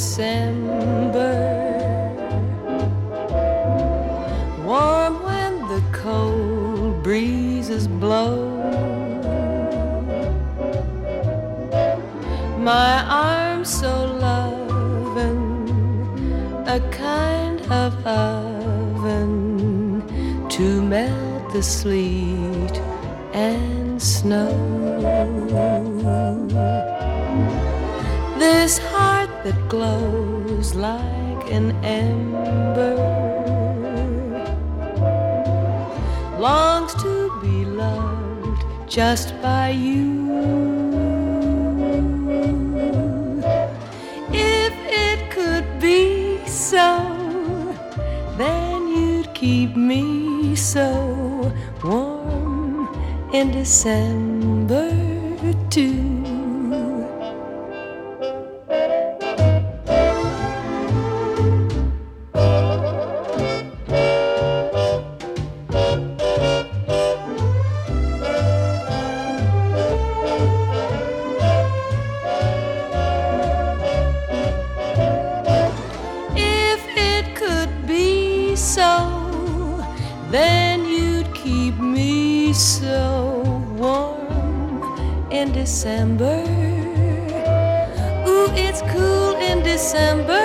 December, warm when the cold breezes blow. My arms so loving, a kind of oven to melt the sleet and snow. This heart that glows like an ember longs to be loved just by you. If it could be so, then you'd keep me so warm in December too. Then you'd keep me so warm in December. Ooh, it's cool in December.